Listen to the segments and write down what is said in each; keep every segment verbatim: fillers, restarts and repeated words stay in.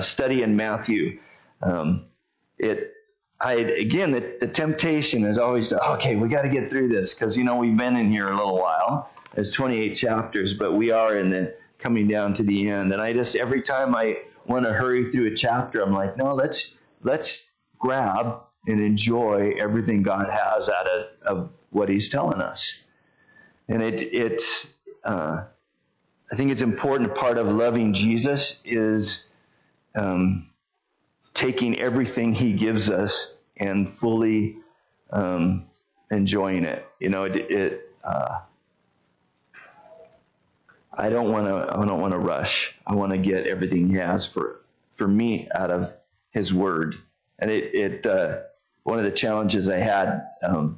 study in Matthew, um, it I again the, the temptation is always to, okay, we got to get through this because you know we've been in here a little while. It's twenty-eight chapters, but we are in the coming down to the end. And I just every time I want to hurry through a chapter, I'm like, no, let's let's grab and enjoy everything God has out of, of what He's telling us. And it it's uh, I think it's important. Part of loving Jesus is um, taking everything He gives us and fully um, enjoying it. You know, it. it uh, I don't want to. I don't want to rush. I want to get everything He has for for me out of His Word. And it. it uh, one of the challenges I had um,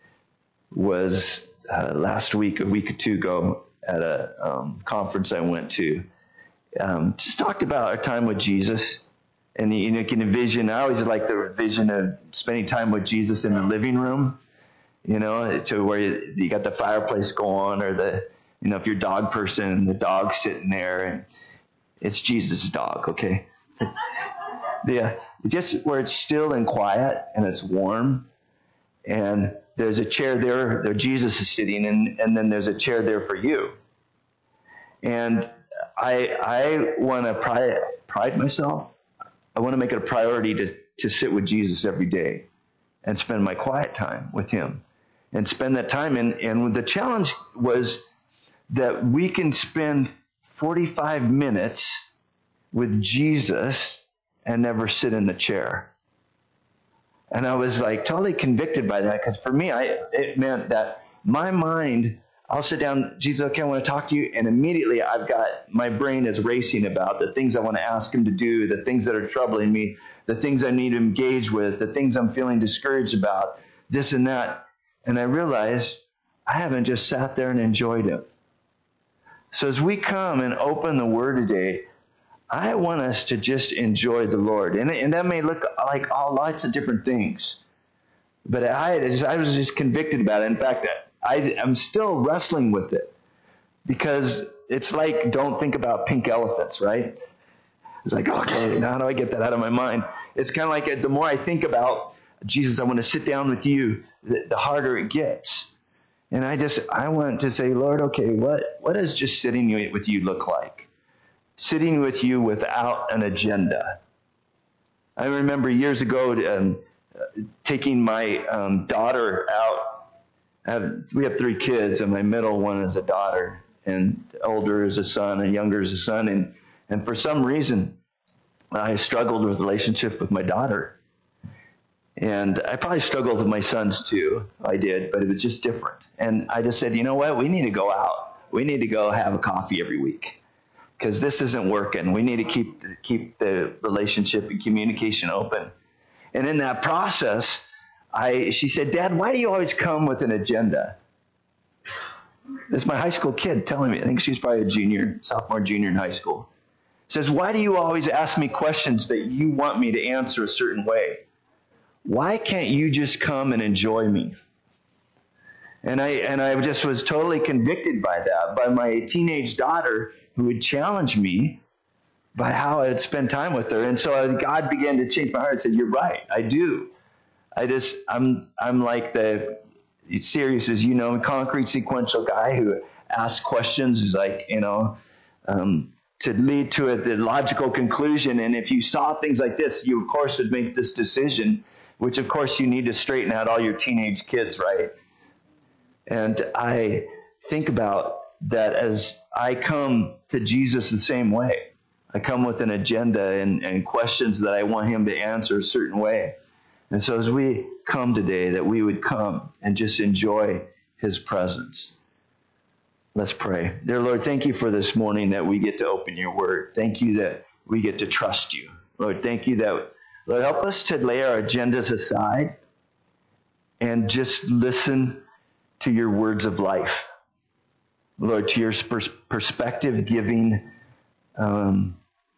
was uh, last week, a week or two ago, at a um, conference I went to. Um, just talked about our time with Jesus, and you know, you can envision. I always like the vision of spending time with Jesus in the living room. You know, to where you, you got the fireplace going, or the You know, if you're a dog person, the dog's sitting there, and it's Jesus' dog, okay? Yeah, just where it's still and quiet, and it's warm, and there's a chair there, there Jesus is sitting, and, and then there's a chair there for you. And I I want to pride, pride myself. I want to make it a priority to, to sit with Jesus every day and spend my quiet time with Him and spend that time. And, and the challenge was that we can spend forty-five minutes with Jesus and never sit in the chair. And I was like totally convicted by that, because for me, I it meant that my mind, I'll sit down, Jesus, okay, I want to talk to you, and immediately I've got, my brain is racing about the things I want to ask Him to do, the things that are troubling me, the things I need to engage with, the things I'm feeling discouraged about, this and that. And I realized I haven't just sat there and enjoyed Him. So as we come and open the Word today, I want us to just enjoy the Lord. And, and that may look like all lots of different things. But I, I was just convicted about it. In fact, I, I'm still wrestling with it. Because it's like, don't think about pink elephants, right? It's like, okay, now how do I get that out of my mind? It's kind of like the more I think about, Jesus, I want to sit down with you, the, the harder it gets. And I just, I want to say, Lord, okay, what, what does just sitting with you look like? Sitting with you without an agenda. I remember years ago um, taking my um, daughter out. I have, we have three kids, and my middle one is a daughter, and older is a son, and younger is a son. And, and for some reason, I struggled with relationship with my daughter. And I probably struggled with my sons too. I did, but it was just different. And I just said, you know what? We need to go out. We need to go have a coffee every week, because this isn't working. We need to keep keep the relationship and communication open. And in that process, I she said, Dad, why do you always come with an agenda? This is my high school kid telling me. I think she was probably a junior, sophomore, junior in high school. Says, why do you always ask me questions that you want me to answer a certain way? Why can't you just come and enjoy me? And I and I just was totally convicted by that, by my teenage daughter who would challenge me by how I would spend time with her. And so God began to change my heart and said, you're right, I do. I just, I'm I'm like the, serious as you know, concrete sequential guy who asks questions, is like, you know, um, to lead to a the logical conclusion. And if you saw things like this, you of course would make this decision, which of course you need to straighten out all your teenage kids, right? And I think about that as I come to Jesus the same way. I come with an agenda and, and questions that I want Him to answer a certain way. And so as we come today, that we would come and just enjoy His presence. Let's pray. Dear Lord, thank you for this morning that we get to open your word. Thank you that we get to trust you. Lord, thank you that, Lord, help us to lay our agendas aside and just listen to your words of life. Lord, to your pers- perspective-giving, um,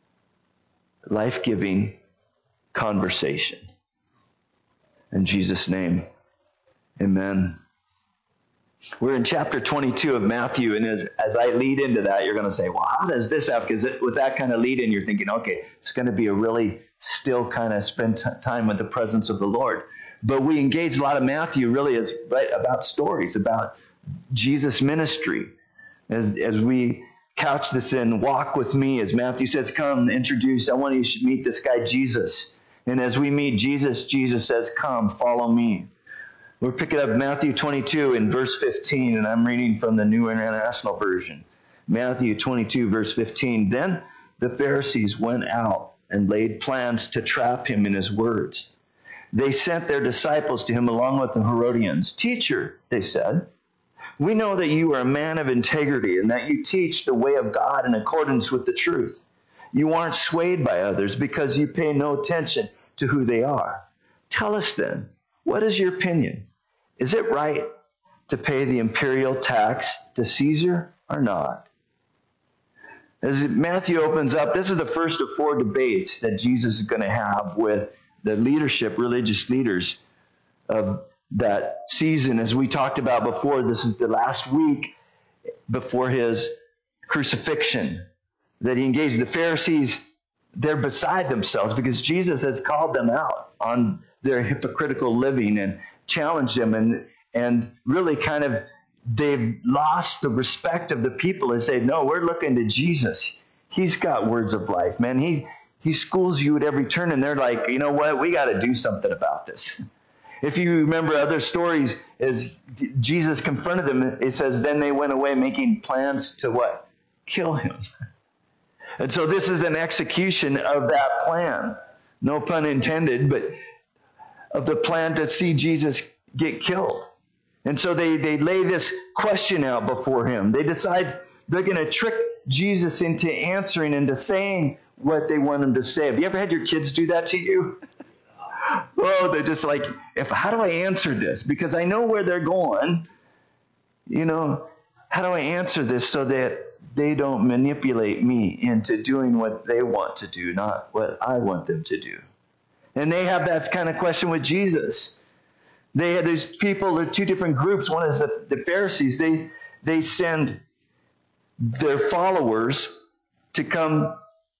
life-giving conversation. In Jesus' name, amen. We're in chapter twenty-two of Matthew, and as, as I lead into that, you're going to say, well, how does this have? Because with that kind of lead in, you're thinking, okay, it's going to be a really still kind of spend t- time with the presence of the Lord. But we engage a lot of Matthew really as right about stories, about Jesus' ministry. As, as we couch this in, walk with me, as Matthew says, come, introduce, I want you to meet this guy, Jesus. And as we meet Jesus, Jesus says, come, follow me. We're picking up Matthew twenty-two in verse fifteen, and I'm reading from the New International Version. Matthew twenty-two, verse fifteen. Then the Pharisees went out and laid plans to trap him in his words. They sent their disciples to him along with the Herodians. Teacher, they said, we know that you are a man of integrity and that you teach the way of God in accordance with the truth. You aren't swayed by others because you pay no attention to who they are. Tell us then, what is your opinion? Is it right to pay the imperial tax to Caesar or not? As Matthew opens up, this is the first of four debates that Jesus is going to have with the leadership, religious leaders of that season. As we talked about before, this is the last week before his crucifixion that he engaged. The Pharisees, they're beside themselves because Jesus has called them out on their hypocritical living and challenged them, and and really kind of they've lost the respect of the people and say, no, we're looking to Jesus. He's got words of life, man. He he schools you at every turn, and they're like, you know what? We got to do something about this. If you remember other stories, as Jesus confronted them, it says, then they went away making plans to what? Kill him. And so this is an execution of that plan. No pun intended, but of the plan to see Jesus get killed. And so they, they lay this question out before him. They decide they're going to trick Jesus into answering and to saying what they want him to say. Have you ever had your kids do that to you? Oh, they're just like, if how do I answer this? Because I know where they're going. You know, how do I answer this so that they don't manipulate me into doing what they want to do, not what I want them to do? And they have that kind of question with Jesus. They had these people, they're two different groups. One is the, the Pharisees. They they send their followers to come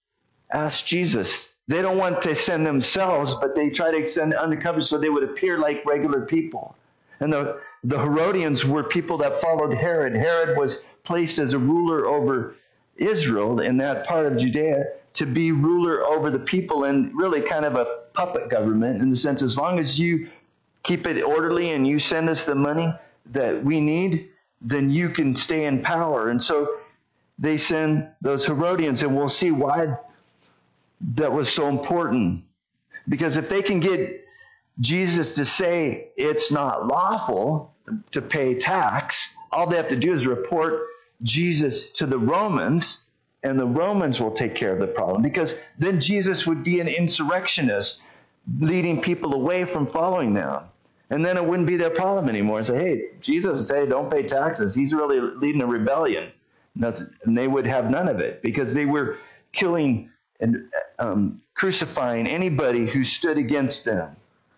ask Jesus. They don't want to send themselves, but they try to send undercover so they would appear like regular people. And the, the Herodians were people that followed Herod. Herod was placed as a ruler over Israel in that part of Judea to be ruler over the people, and really kind of a puppet government in the sense, as long as you keep it orderly and you send us the money that we need, then you can stay in power. And so they send those Herodians, and we'll see why that was so important. Because if they can get Jesus to say it's not lawful to pay tax, all they have to do is report Jesus to the Romans, and the Romans will take care of the problem. Because then Jesus would be an insurrectionist, leading people away from following them. And then it wouldn't be their problem anymore. And say, hey, Jesus say don't pay taxes. He's really leading a rebellion. And, that's, and they would have none of it, because they were killing and um, crucifying anybody who stood against them.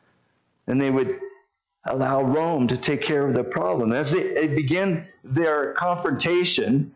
And they would allow Rome to take care of the problem. As they, they begin their confrontation,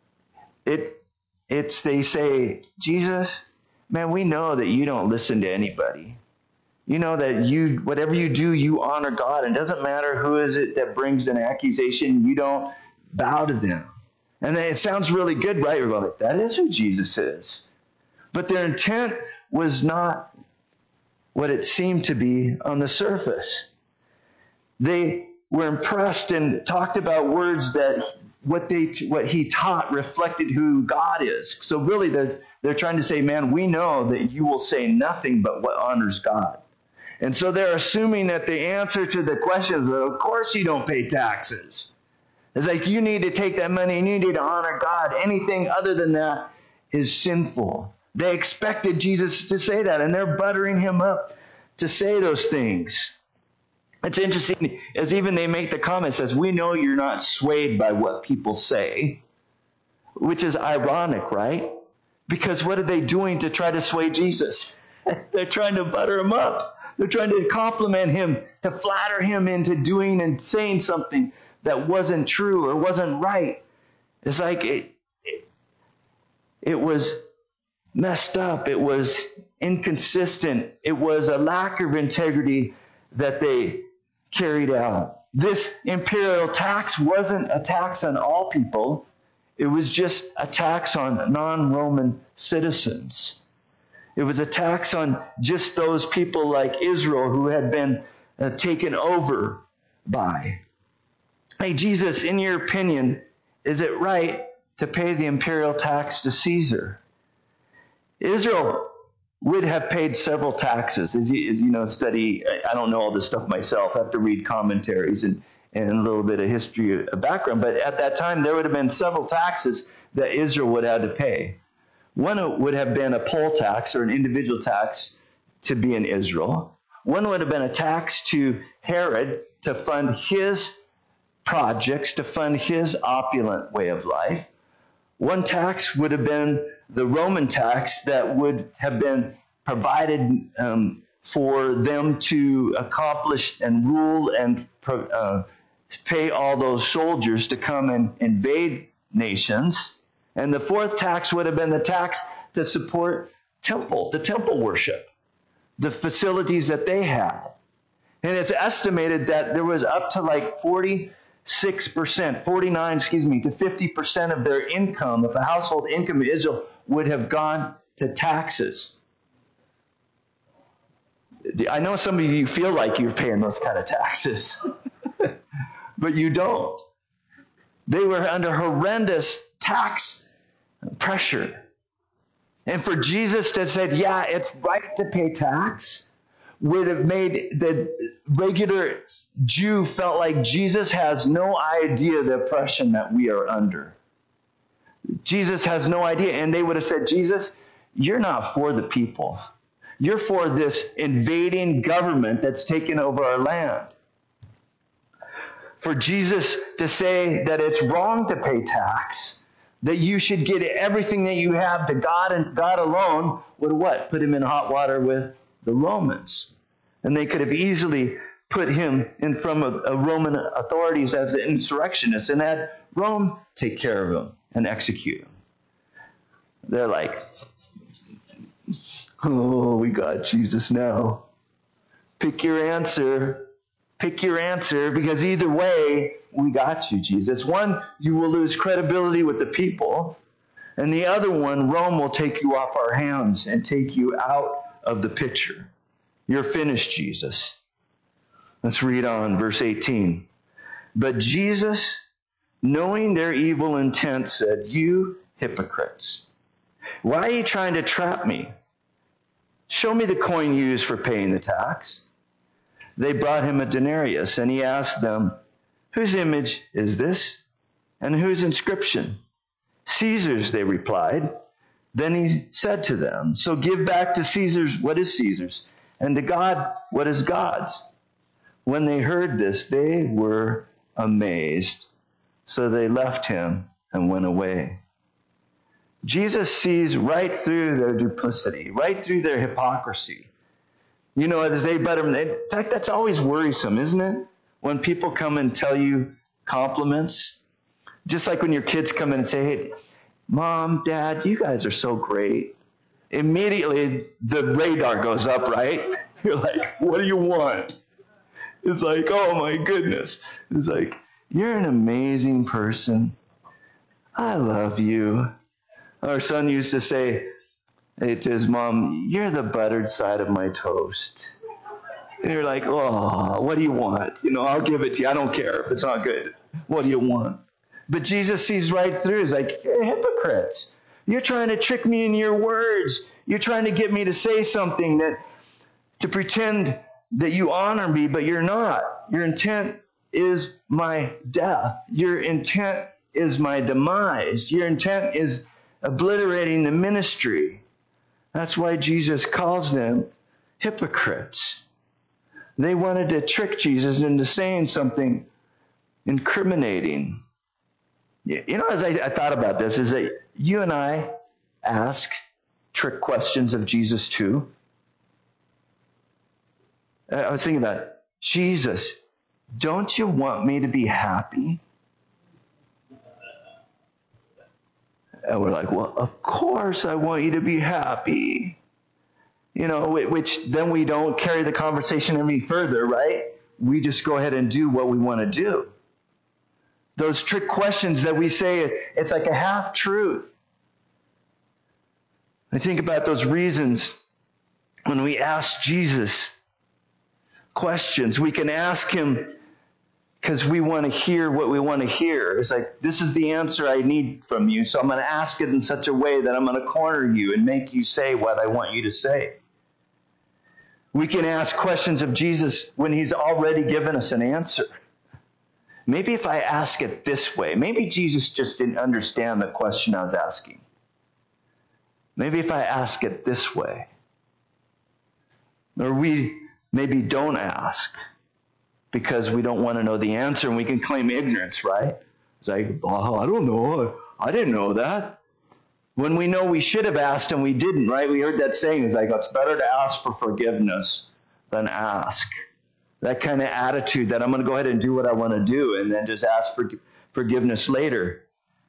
it it's they say, Jesus, man, we know that you don't listen to anybody. You know that you, whatever you do, you honor God. And it doesn't matter who is it that brings an accusation, you don't bow to them. And then it sounds really good, right? We're like, that is who Jesus is. But their intent was not what it seemed to be on the surface. They were impressed and talked about words that what they what he taught reflected who God is. So really they're, they're trying to say, man, we know that you will say nothing but what honors God. And so they're assuming that the answer to the question is, of course you don't pay taxes. It's like, you need to take that money and you need to honor God. Anything other than that is sinful. They expected Jesus to say that, and they're buttering him up to say those things. It's interesting, as even they make the comment, says, we know you're not swayed by what people say, which is ironic, right? Because what are they doing to try to sway Jesus? They're trying to butter him up. They're trying to compliment him, to flatter him into doing and saying something that wasn't true or wasn't right. It's like it, it, it was messed up. It was inconsistent. It was a lack of integrity that they carried out. This imperial tax wasn't a tax on all people. It was just a tax on non-Roman citizens. It was a tax on just those people like Israel who had been uh, taken over by. Hey, Jesus, in your opinion, is it right to pay the imperial tax to Caesar? Israel would have paid several taxes. As you, as you know, study, I don't know all this stuff myself. I have to read commentaries and, and a little bit of history, a background. But at that time, there would have been several taxes that Israel would have to pay. One would have been a poll tax or an individual tax to be in Israel. One would have been a tax to Herod to fund his projects, to fund his opulent way of life. One tax would have been the Roman tax that would have been provided um, for them to accomplish and rule and uh, pay all those soldiers to come and invade nations. And the fourth tax would have been the tax to support temple, the temple worship, the facilities that they had. And it's estimated that there was up to like forty-six percent, forty-nine, excuse me, to fifty percent of their income, of a household income in Israel, would have gone to taxes. I know some of you feel like you're paying those kind of taxes, but you don't. They were under horrendous tax pressure. And for Jesus to say, yeah, it's right to pay tax, would have made the regular Jew felt like Jesus has no idea the oppression that we are under. Jesus has no idea. And they would have said, Jesus, you're not for the people. You're for this invading government that's taken over our land. For Jesus to say that it's wrong to pay tax, that you should get everything that you have to God and God alone, would what? Put him in hot water with the Romans. And they could have easily put him in front of a Roman authorities as an insurrectionist and had Rome take care of him and execute him. They're like, oh, we got Jesus now. Pick your answer. Pick your answer, because either way, we got you, Jesus. One, you will lose credibility with the people. And the other one, Rome will take you off our hands and take you out of the picture. You're finished, Jesus. Let's read on, verse eighteen. But Jesus, knowing their evil intent, said, you hypocrites, why are you trying to trap me? Show me the coin used for paying the tax. They brought him a denarius, and he asked them, whose image is this, and whose inscription? Caesar's, they replied. Then he said to them, so give back to Caesar's what is Caesar's, and to God what is God's. When they heard this, they were amazed. So they left him and went away. Jesus sees right through their duplicity, right through their hypocrisy. You know, as they better, in fact, that's always worrisome, isn't it? When people come and tell you compliments. Just like when your kids come in and say, hey, Mom, Dad, you guys are so great. Immediately, the radar goes up, right? You're like, what do you want? It's like, oh my goodness. It's like, you're an amazing person. I love you. Our son used to say, hey, to his mom, you're the buttered side of my toast. And you're like, oh, what do you want? You know, I'll give it to you. I don't care if it's not good. What do you want? But Jesus sees right through. He's like, you're hypocrites. You're trying to trick me in your words. You're trying to get me to say something that, to pretend that you honor me, but you're not. Your intent is my death. Your intent is my demise. Your intent is obliterating the ministry. That's why Jesus calls them hypocrites. They wanted to trick Jesus into saying something incriminating. You know, as I, I thought about this, is that you and I ask trick questions of Jesus too. I was thinking about, Jesus, don't you want me to be happy? And we're like, well, of course I want you to be happy. You know, which then we don't carry the conversation any further, right? We just go ahead and do what we want to do. Those trick questions that we say, it's like a half-truth. I think about those reasons when we ask Jesus questions. We can ask him because we want to hear what we want to hear. It's like, this is the answer I need from you, so I'm going to ask it in such a way that I'm going to corner you and make you say what I want you to say. We can ask questions of Jesus when he's already given us an answer. Maybe if I ask it this way, maybe Jesus just didn't understand the question I was asking. Maybe if I ask it this way. Or we maybe don't ask because we don't want to know the answer, and we can claim ignorance, right? It's like, oh, I don't know. I didn't know that. When we know we should have asked and we didn't, right? We heard that saying, it's like, it's better to ask for forgiveness than ask. That kind of attitude that I'm going to go ahead and do what I want to do and then just ask for forgiveness later.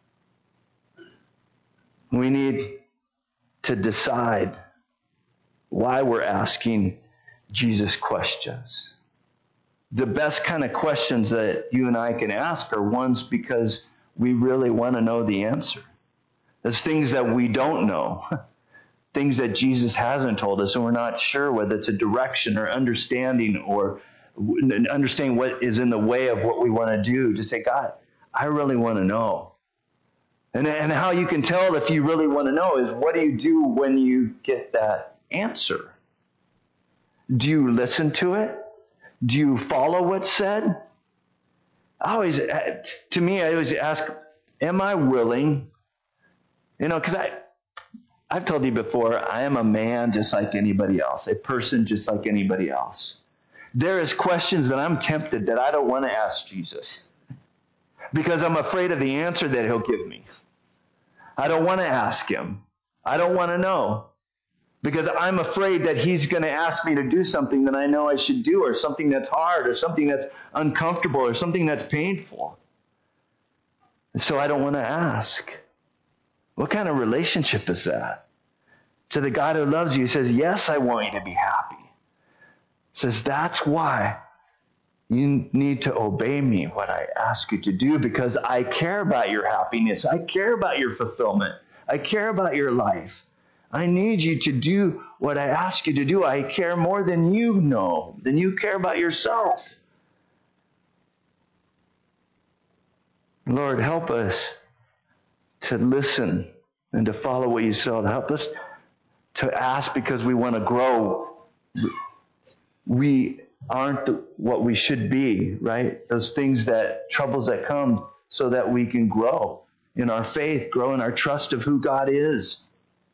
We need to decide why we're asking Jesus questions. The best kind of questions that you and I can ask are ones because we really want to know the answer. There's things that we don't know, things that Jesus hasn't told us, and we're not sure whether it's a direction or understanding or understanding what is in the way of what we want to do. To say, God, I really want to know. And, and how you can tell if you really want to know is, what do you do when you get that answer? Do you listen to it? Do you follow what's said? I always, to me, I always ask, am I willing? You know, because I, I've told you before, I am a man just like anybody else, a person just like anybody else. There is questions that I'm tempted that I don't want to ask Jesus because I'm afraid of the answer that he'll give me. I don't want to ask him. I don't want to know because I'm afraid that he's going to ask me to do something that I know I should do, or something that's hard, or something that's uncomfortable, or something that's painful. So I don't want to ask. What kind of relationship is that? To the God who loves you, he says, yes, I want you to be happy. He says, that's why you need to obey me when I ask you to do, because I care about your happiness. I care about your fulfillment. I care about your life. I need you to do what I ask you to do. I care more than you know, than you care about yourself. Lord, help us to listen and to follow what you say. Help us to ask because we want to grow. We aren't what we should be, right? Those things that, troubles that come so that we can grow in our faith, grow in our trust of who God is.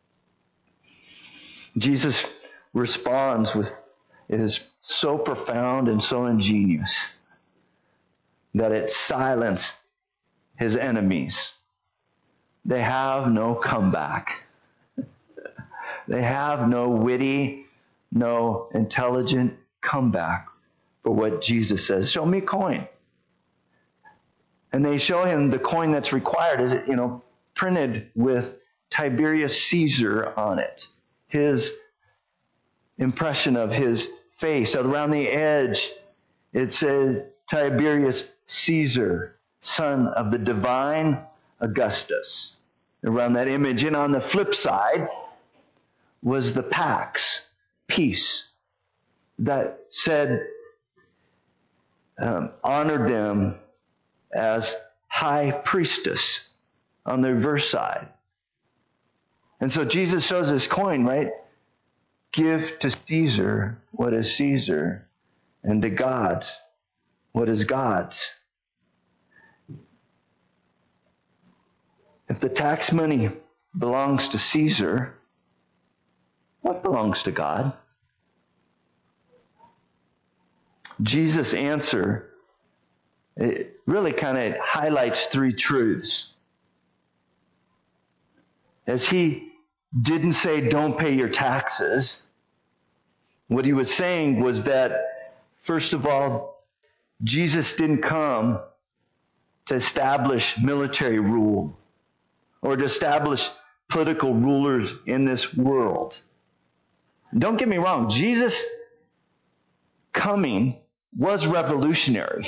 Jesus responds with, it is so profound and so ingenious that it silenced his enemies. They have no comeback. They have no witty, no intelligent comeback for what Jesus says. Show me a coin. And they show him the coin that's required is, you know, printed with Tiberius Caesar on it. His impression of his face. Around the edge, it says Tiberius Caesar, son of the divine Augustus. Around that image. And on the flip side was the Pax, peace, that said, um, honored them as high priestess on the reverse side. And so Jesus shows this coin, right? Give to Caesar what is Caesar, and to God's what is God's. If the tax money belongs to Caesar, what belongs to God? Jesus' answer, it really kind of highlights three truths. As he didn't say, don't pay your taxes, what he was saying was that, first of all, Jesus didn't come to establish military rule or to establish political rulers in this world. Don't get me wrong, Jesus coming was revolutionary.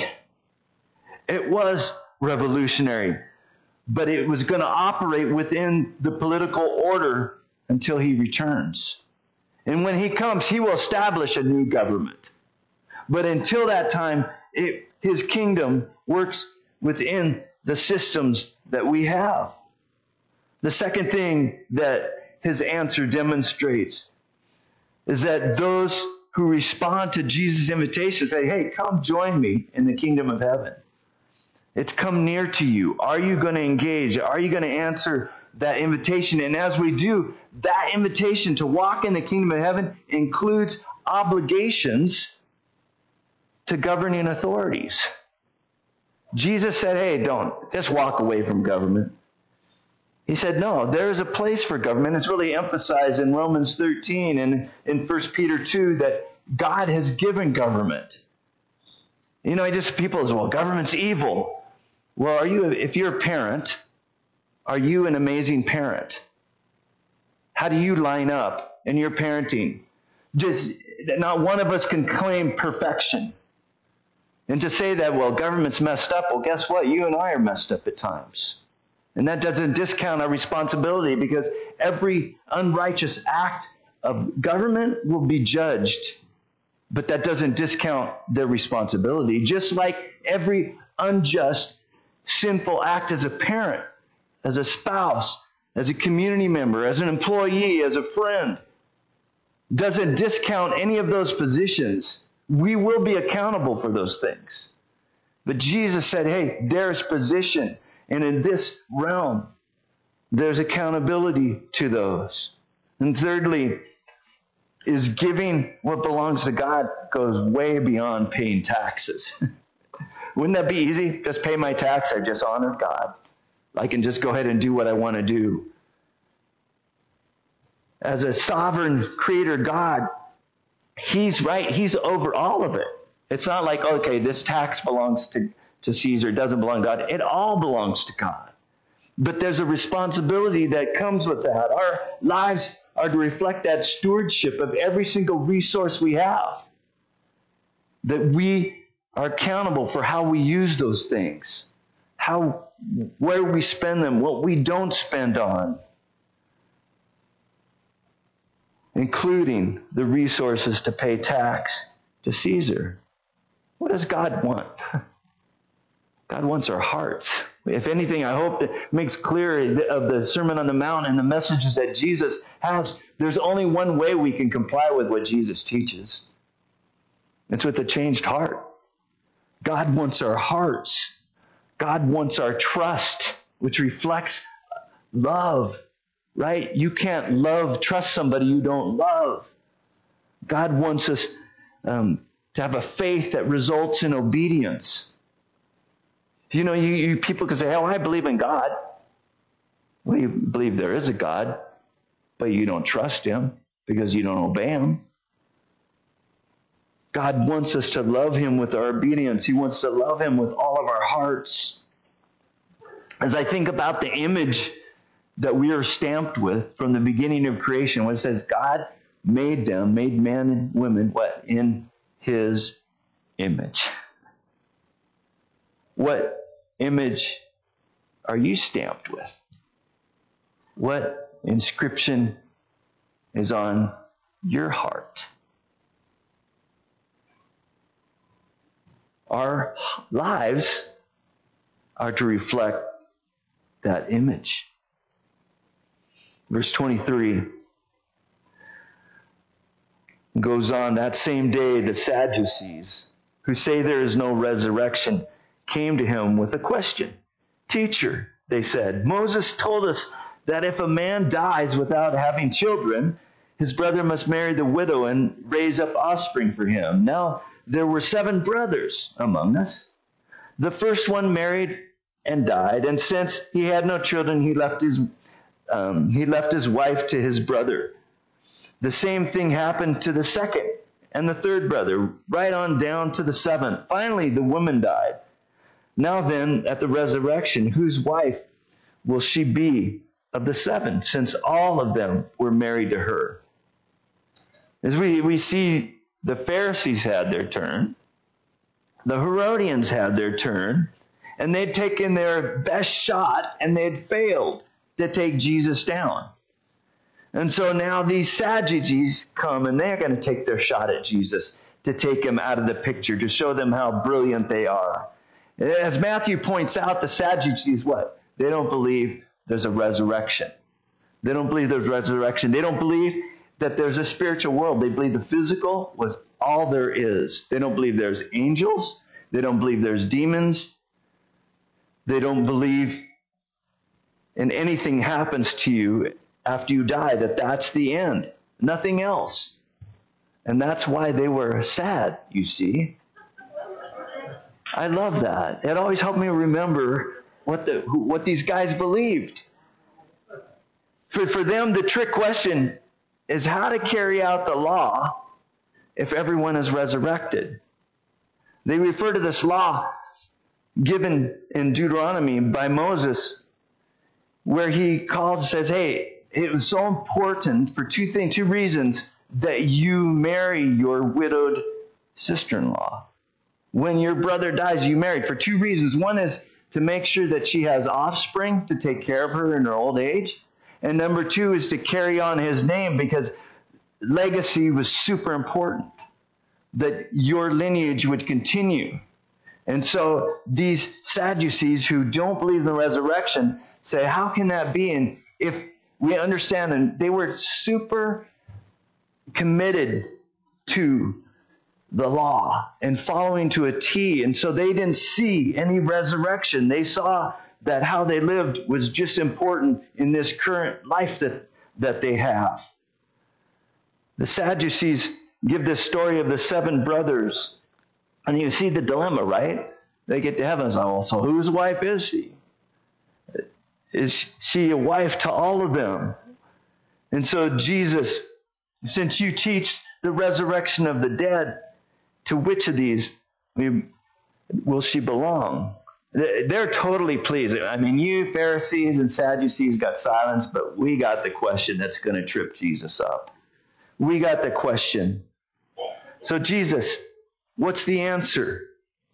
It was revolutionary, but it was going to operate within the political order until he returns. And when he comes, he will establish a new government. But until that time, it, his kingdom works within the systems that we have. The second thing that his answer demonstrates is that those who respond to Jesus' invitation say, hey, come join me in the kingdom of heaven. It's come near to you. Are you going to engage? Are you going to answer that invitation? And as we do, that invitation to walk in the kingdom of heaven includes obligations to governing authorities. Jesus said, hey, don't just walk away from government. He said, no, there's a place for government. It's really emphasized in Romans thirteen and in First Peter two that God has given government. You know, I just, people say, well, government's evil. Well, are you, if you're a parent, are you an amazing parent? How do you line up in your parenting? Just, not one of us can claim perfection. And to say that, well, government's messed up, well, guess what? You and I are messed up at times. And that doesn't discount our responsibility, because every unrighteous act of government will be judged. But that doesn't discount their responsibility. Just like every unjust, sinful act as a parent, as a spouse, as a community member, as an employee, as a friend, doesn't discount any of those positions. We will be accountable for those things. But Jesus said, hey, there's position. And in this realm, there's accountability to those. And thirdly, is giving what belongs to God goes way beyond paying taxes. Wouldn't that be easy? Just pay my tax. I just honor God. I can just go ahead and do what I want to do. As a sovereign creator God, he's right. He's over all of it. It's not like, okay, this tax belongs to, to Caesar. It doesn't belong to God. It all belongs to God. But there's a responsibility that comes with that. Our lives are to reflect that stewardship of every single resource we have. That we are accountable for how we use those things. How, where we spend them, what we don't spend on. Including the resources to pay tax to Caesar. What does God want? God wants our hearts. If anything, I hope that makes clear of the Sermon on the Mount and the messages that Jesus has. There's only one way we can comply with what Jesus teaches. It's with a changed heart. God wants our hearts. God wants our trust, which reflects love, right? You can't love, trust somebody you don't love. God wants us um, to have a faith that results in obedience. You know, you, you people can say, oh, I believe in God. Well, you believe there is a God, but you don't trust him because you don't obey him. God wants us to love him with our obedience. He wants to love him with all of our hearts. As I think about the image that we are stamped with from the beginning of creation, when it says God made them, made men and women, what? In his image. What image are you stamped with? What inscription is on your heart? Our lives are to reflect that image. Verse twenty-three goes on, that same day the Sadducees, who say there is no resurrection, came to him with a question. Teacher, they said, Moses told us that if a man dies without having children, his brother must marry the widow and raise up offspring for him. Now, there were seven brothers among us. The first one married and died, and since he had no children, he left his um, he left his wife to his brother. The same thing happened to the second, and the third brother, right on down to the seventh. Finally, the woman died. Now then, at the resurrection, whose wife will she be of the seven, since all of them were married to her? As we, we see, the Pharisees had their turn. The Herodians had their turn. And they'd taken their best shot, and they'd failed to take Jesus down. And so now these Sadducees come, and they're going to take their shot at Jesus to take him out of the picture, to show them how brilliant they are. As Matthew points out, the Sadducees, what? They don't believe there's a resurrection. They don't believe there's resurrection. They don't believe that there's a spiritual world. They believe the physical was all there is. They don't believe there's angels. They don't believe there's demons. They don't believe in anything happens to you after you die, that that's the end. Nothing else. And that's why they were sad, you see. I love that. It always helped me remember what the what these guys believed. For, for them, the trick question is how to carry out the law if everyone is resurrected. They refer to this law given in Deuteronomy by Moses, where he calls, says, hey, it was so important for two things, two reasons, that you marry your widowed sister-in-law. When your brother dies, you marry for two reasons. One is to make sure that she has offspring to take care of her in her old age. And number two is to carry on his name, because legacy was super important, that your lineage would continue. And so these Sadducees who don't believe in the resurrection say, how can that be? And if we understand, and they were super committed to the law and following to a T. And so they didn't see any resurrection. They saw that how they lived was just important in this current life that, that they have. The Sadducees give this story of the seven brothers. And you see the dilemma, right? They get to heaven and say, well, so whose wife is she? Is she a wife to all of them? And so Jesus, since you teach the resurrection of the dead, to which of these will she belong? They're totally pleased. I mean, you Pharisees and Sadducees got silence, but we got the question that's going to trip Jesus up. We got the question. So Jesus, what's the answer?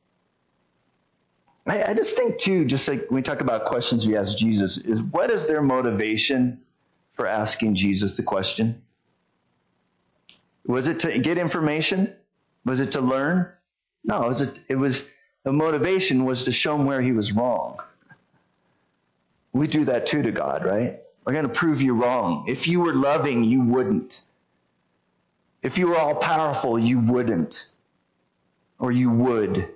I, I just think, too, just like when we talk about questions we ask Jesus, is what is their motivation for asking Jesus the question? Was it to get information? Was it to learn? No, it was, a, it was the motivation was to show him where he was wrong. We do that too to God, right? We're going to prove you wrong. If you were loving, you wouldn't. If you were all powerful, you wouldn't. Or you would.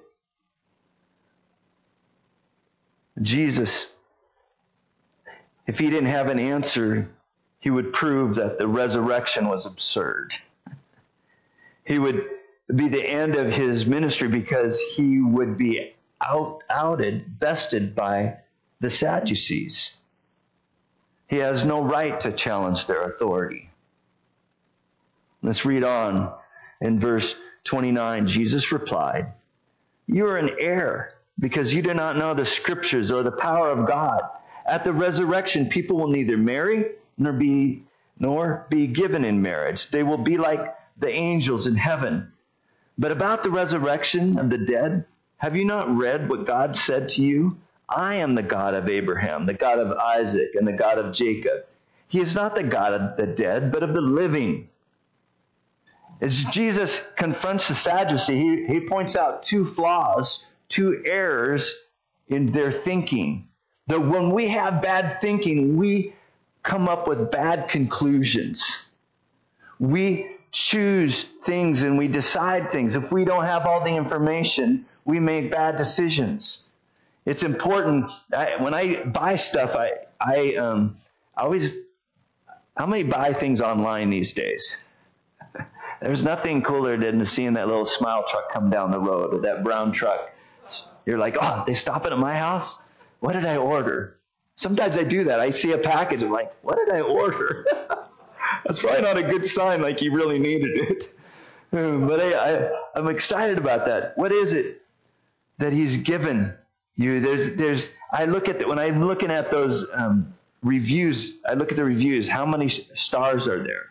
Jesus, if he didn't have an answer, he would prove that the resurrection was absurd. He would be the end of his ministry because he would be out, outed, bested by the Sadducees. He has no right to challenge their authority. Let's read on in verse twenty-nine. Jesus replied, "You are in error because you do not know the scriptures or the power of God. At the resurrection, people will neither marry nor be nor be given in marriage. They will be like the angels in heaven. But about the resurrection of the dead, have you not read what God said to you? I am the God of Abraham, the God of Isaac, and the God of Jacob. He is not the God of the dead, but of the living." As Jesus confronts the Sadducee, he, he points out two flaws, two errors in their thinking. That when we have bad thinking, we come up with bad conclusions. We choose things and we decide things. If we don't have all the information, we make bad decisions. It's important. I, when I buy stuff, I, I, um, I always, how many buy things online these days? There's nothing cooler than seeing that little smile truck come down the road, or that brown truck. You're like, oh, they stopping at my house? What did I order? Sometimes I do that. I see a package. I'm like, what did I order? That's probably not a good sign, like you really needed it. But I, I, I'm excited about that. What is it that he's given you? There's, there's. I look at the, when I'm looking at those um, reviews. I look at the reviews. How many stars are there?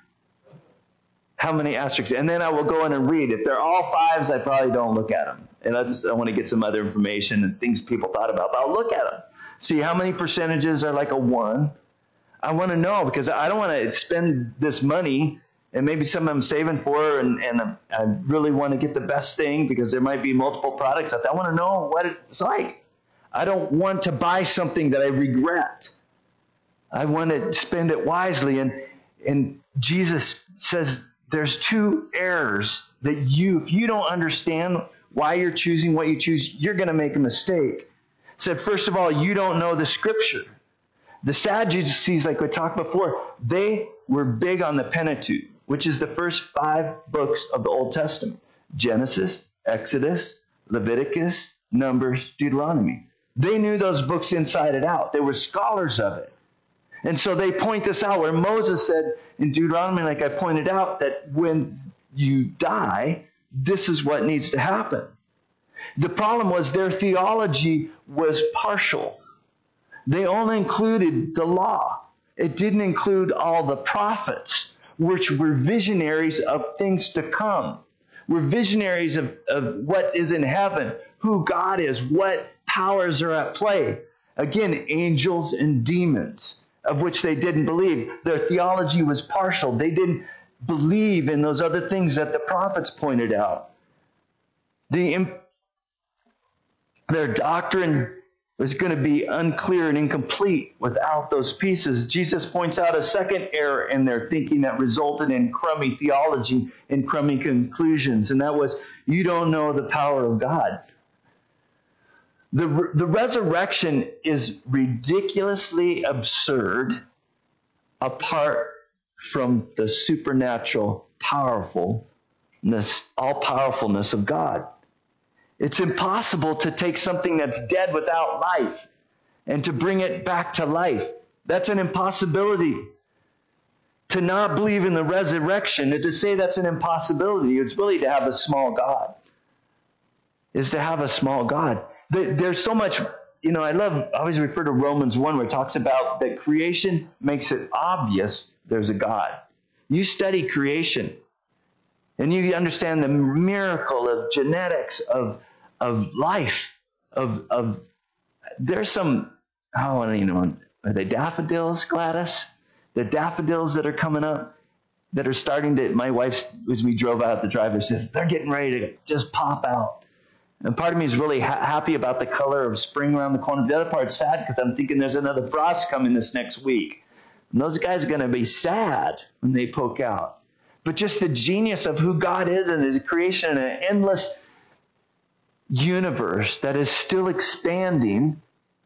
How many asterisks? And then I will go in and read. If they're all fives, I probably don't look at them. And I just I want to get some other information and things people thought about. But I'll look at them. See how many percentages are like a one. I want to know because I don't want to spend this money and maybe some I'm saving for and, and I really want to get the best thing because there might be multiple products out there. I want to know what it's like. I don't want to buy something that I regret. I want to spend it wisely. And, and Jesus says there's two errors that you, if you don't understand why you're choosing what you choose, you're going to make a mistake. Said, first of all, you don't know the scripture. The Sadducees, like we talked before, they were big on the Pentateuch, which is the first five books of the Old Testament. Genesis, Exodus, Leviticus, Numbers, Deuteronomy. They knew those books inside and out. They were scholars of it. And so they point this out where Moses said in Deuteronomy, like I pointed out, that when you die, this is what needs to happen. The problem was their theology was partial. They only included the law. It didn't include all the prophets, which were visionaries of things to come. We're visionaries of, of what is in heaven, who God is, what powers are at play. Again, angels and demons, of which they didn't believe. Their theology was partial. They didn't believe in those other things that the prophets pointed out. The, their doctrine was going to be unclear and incomplete without those pieces. Jesus points out a second error in their thinking that resulted in crummy theology and crummy conclusions, and that was, you don't know the power of God. The, the resurrection is ridiculously absurd apart from the supernatural powerfulness, all-powerfulness of God. It's impossible to take something that's dead without life and to bring it back to life. That's an impossibility. To not believe in the resurrection, and to say that's an impossibility, it's really to have a small God. Is to have a small God. There's so much, you know, I love, I always refer to Romans one where it talks about that creation makes it obvious there's a God. You study creation and you understand the miracle of genetics, of of life, of, of there's some, oh, you know, are they daffodils, Gladys? The daffodils that are coming up that are starting to, my wife, as we drove out the driver, says, they're getting ready to just pop out. And part of me is really ha- happy about the color of spring around the corner. The other part's sad because I'm thinking there's another frost coming this next week. And those guys are going to be sad when they poke out. But just the genius of who God is and His creation and an endless universe that is still expanding.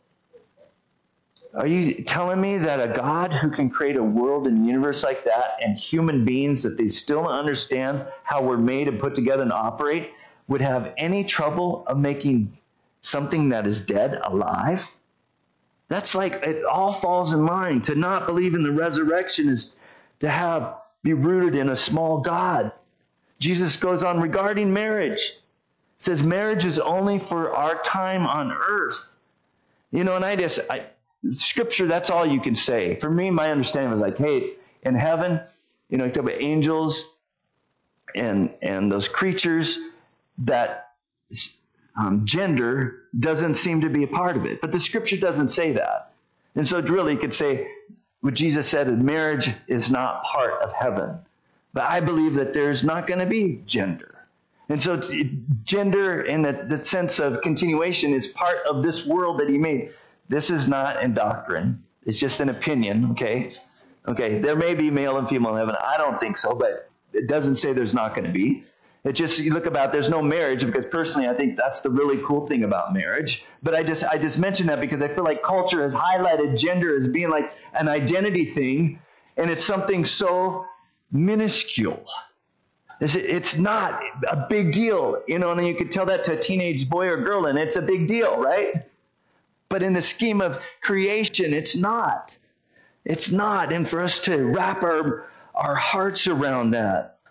Are you telling me that a God who can create a world and universe like that and human beings that they still don't understand how we're made and put together and operate would have any trouble of making something that is dead alive? That's like, it all falls in line. To not believe in the resurrection is to have be rooted in a small God. Jesus goes on regarding marriage. Says marriage is only for our time on earth. You know, and I just, I, Scripture, that's all you can say. For me, my understanding was like, hey, in heaven, you know, you talk about angels and and those creatures that um, gender doesn't seem to be a part of it. But the Scripture doesn't say that. And so really you could say what Jesus said, that marriage is not part of heaven. But I believe that there's not going to be gender. And so gender, in the, the sense of continuation, is part of this world that He made. This is not in doctrine. It's just an opinion, okay? Okay, there may be male and female in heaven. I don't think so, but it doesn't say there's not going to be. It just, you look about, there's no marriage, because personally I think that's the really cool thing about marriage. But I just I just mention that because I feel like culture has highlighted gender as being like an identity thing, and it's something so minuscule. It's not a big deal, you know, and you could tell that to a teenage boy or girl, and it's a big deal, right? But in the scheme of creation, it's not. It's not. And for us to wrap our, our hearts around that.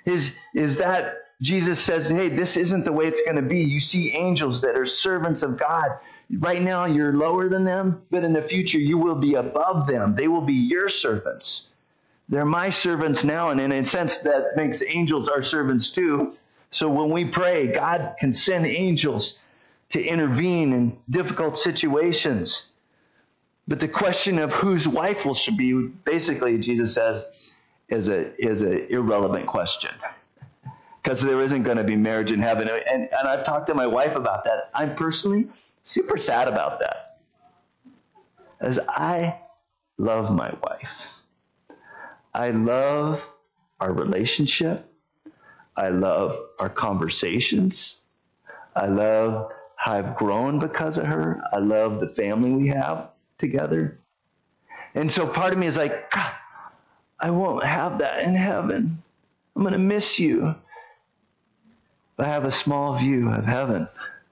Is, is that Jesus says, hey, this isn't the way it's going to be. You see angels that are servants of God. Right now, you're lower than them, but in the future, you will be above them. They will be your servants. They're my servants now, and in a sense, that makes angels our servants too. So when we pray, God can send angels to intervene in difficult situations. But the question of whose wife will she be, basically, Jesus says, is a is an irrelevant question. Because there isn't going to be marriage in heaven. And, and I've talked to my wife about that. I'm personally super sad about that. As I love my wife. I love our relationship. I love our conversations. I love how I've grown because of her. I love the family we have together. And so part of me is like, God, I won't have that in heaven. I'm going to miss you. I have a small view of heaven.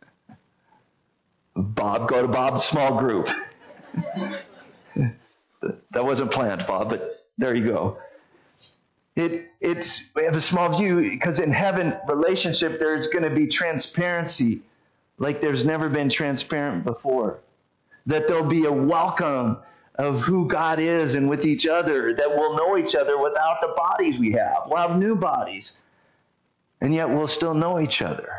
Bob, go to Bob's small group. That wasn't planned, Bob, but there you go. It, it's, we have a small view because in heaven, relationship, there's going to be transparency like there's never been transparent before. That there'll be a welcome of who God is and with each other, that we'll know each other without the bodies we have. We'll have new bodies. And yet we'll still know each other.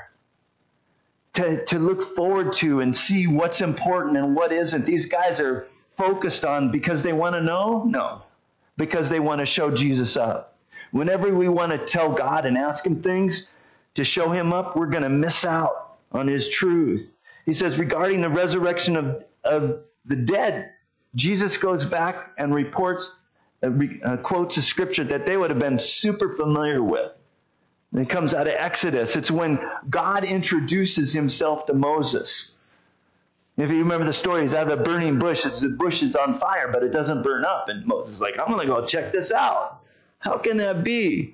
To, to look forward to and see what's important and what isn't. These guys are focused on because they want to know? No. Because they want to show Jesus up. Whenever we want to tell God and ask him things to show him up, we're going to miss out on his truth. He says, regarding the resurrection of, of the dead, Jesus goes back and reports, uh, re, uh, quotes a scripture that they would have been super familiar with. And it comes out of Exodus. It's when God introduces himself to Moses. If you remember the story, he's out of the burning bush. It's, the bush is on fire, but it doesn't burn up. And Moses is like, I'm going to go check this out. How can that be?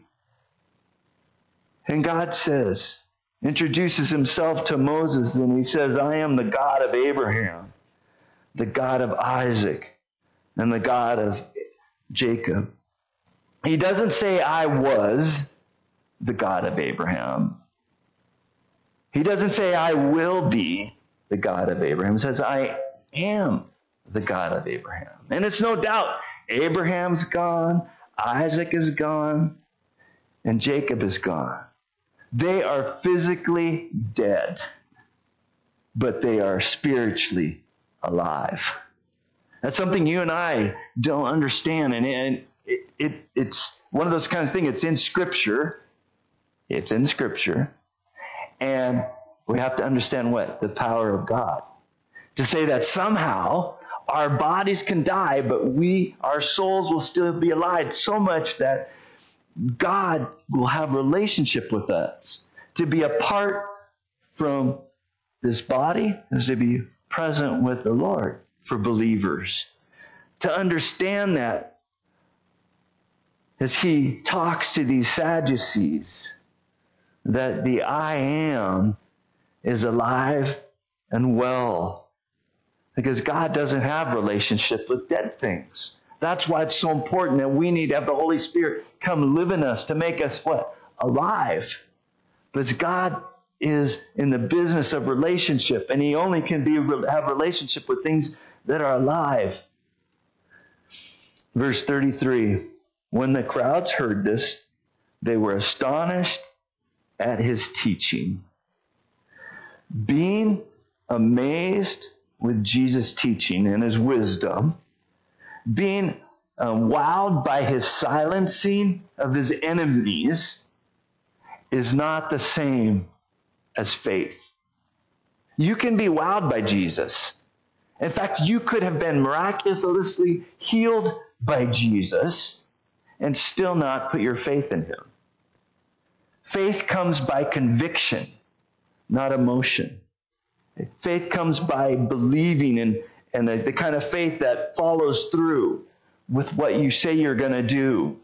And God says, introduces himself to Moses, and he says, I am the God of Abraham, the God of Isaac, and the God of Jacob. He doesn't say, I was the God of Abraham. He doesn't say, I will be the God of Abraham. He says, I am the God of Abraham. And it's no doubt, Abraham's gone, Isaac is gone, and Jacob is gone. They are physically dead, but they are spiritually alive. That's something you and I don't understand. And it, it, it, it's one of those kinds of things. It's in Scripture. It's in Scripture. And we have to understand what? The power of God. To say that somehow our bodies can die, but we, our souls will still be alive, so much that God will have relationship with us. To be apart from this body is to be present with the Lord for believers. To understand that as he talks to these Sadducees, that the I am is alive and well. Because God doesn't have relationship with dead things. That's why it's so important that we need to have the Holy Spirit come live in us to make us what? Alive. Because God is in the business of relationship, and he only can be have relationship with things that are alive. Verse thirty-three, when the crowds heard this, they were astonished at his teaching, being amazed with Jesus' teaching and his wisdom, being uh, wowed by his silencing of his enemies, is not the same as faith. You can be wowed by Jesus. In fact, you could have been miraculously healed by Jesus and still not put your faith in him. Faith comes by conviction, not emotion. Faith comes by believing, and, and the, the kind of faith that follows through with what you say you're going to do.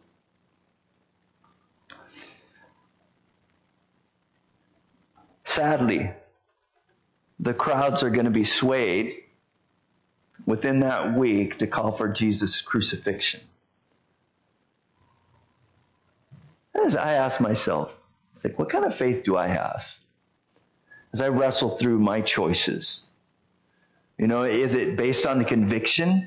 Sadly, the crowds are going to be swayed within that week to call for Jesus' crucifixion. as I ask myself, it's like, what kind of faith do I have? As I wrestle through my choices, you know, is it based on the conviction?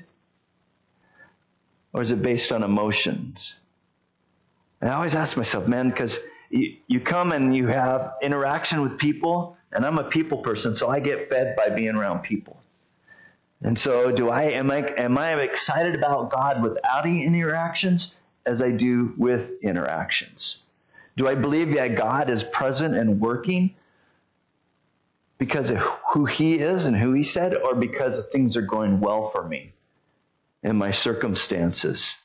Or is it based on emotions? And I always ask myself, man, because you, you come and you have interaction with people, and I'm a people person, so I get fed by being around people. And so do I, am I, am I excited about God without any interactions as I do with interactions? Do I believe that God is present and working because of who he is and who he said, or because things are going well for me in my circumstances?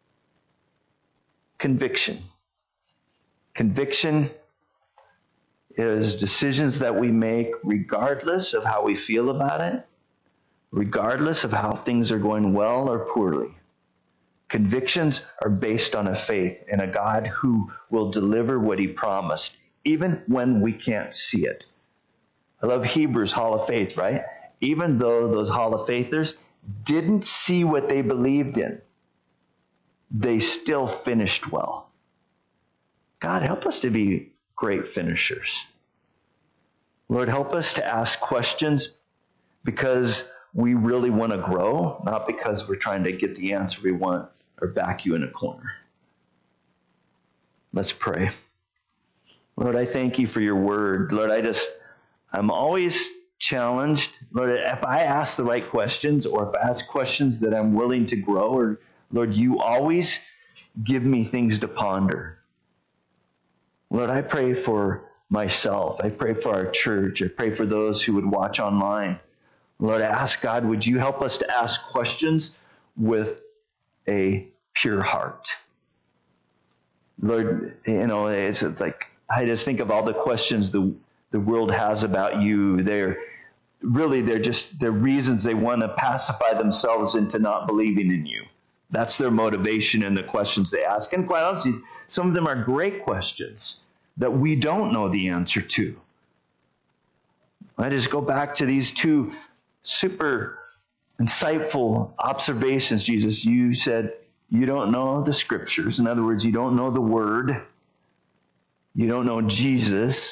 Conviction. Conviction is decisions that we make regardless of how we feel about it, regardless of how things are going well or poorly. Convictions are based on a faith in a God who will deliver what he promised, even when we can't see it. I love Hebrews Hall of Faith, right? Even though those Hall of Faithers didn't see what they believed in, they still finished well. God, help us to be great finishers. Lord, help us to ask questions because we really want to grow, not because we're trying to get the answer we want or back you in a corner. Let's pray. Lord, I thank you for your word. Lord, I just, I'm always challenged. Lord, if I ask the right questions, or if I ask questions that I'm willing to grow, or Lord, you always give me things to ponder. Lord, I pray for myself. I pray for our church. I pray for those who would watch online. Lord, I ask God, would you help us to ask questions with a pure heart? Lord, you know, it's like, I just think of all the questions the the world has about you. They're really, they're just, they're reasons they want to pacify themselves into not believing in you. That's their motivation in the questions they ask. And quite honestly, some of them are great questions that we don't know the answer to. I just go back to these two super insightful observations, Jesus. You said you don't know the scriptures. In other words, you don't know the word. You don't know Jesus.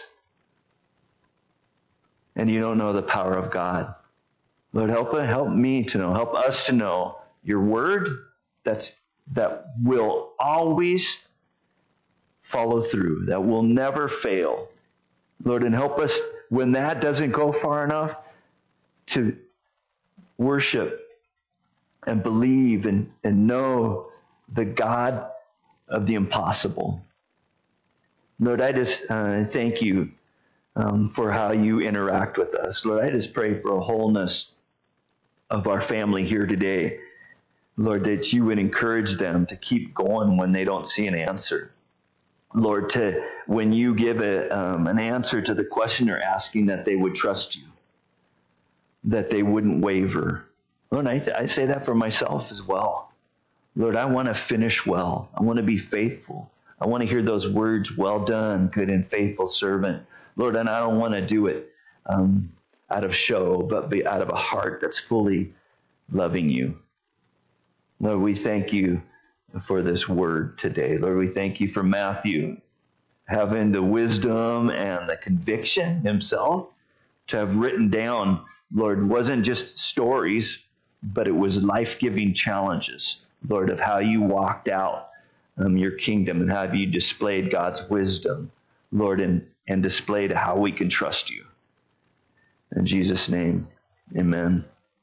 And you don't know the power of God. Lord, help, help me to know, help us to know your word that's that will always follow through, that will never fail. Lord, and help us when that doesn't go far enough to worship and believe and, and know the God of the impossible. Lord, I just uh, thank you um, for how you interact with us. Lord, I just pray for a wholeness of our family here today. Lord, that you would encourage them to keep going when they don't see an answer. Lord, to when you give a, um, an answer to the question they're asking, that they would trust you, that they wouldn't waver. Lord, I, I say that for myself as well. Lord, I want to finish well. I want to be faithful. I want to hear those words, well done, good and faithful servant. Lord, and I don't want to do it um, out of show, but be out of a heart that's fully loving you. Lord, we thank you for this word today. Lord, we thank you for Matthew having the wisdom and the conviction himself to have written down, Lord, wasn't just stories, but it was life-giving challenges, Lord, of how you walked out um, your kingdom and how you displayed God's wisdom, Lord, and, and displayed how we can trust you. In Jesus' name, amen.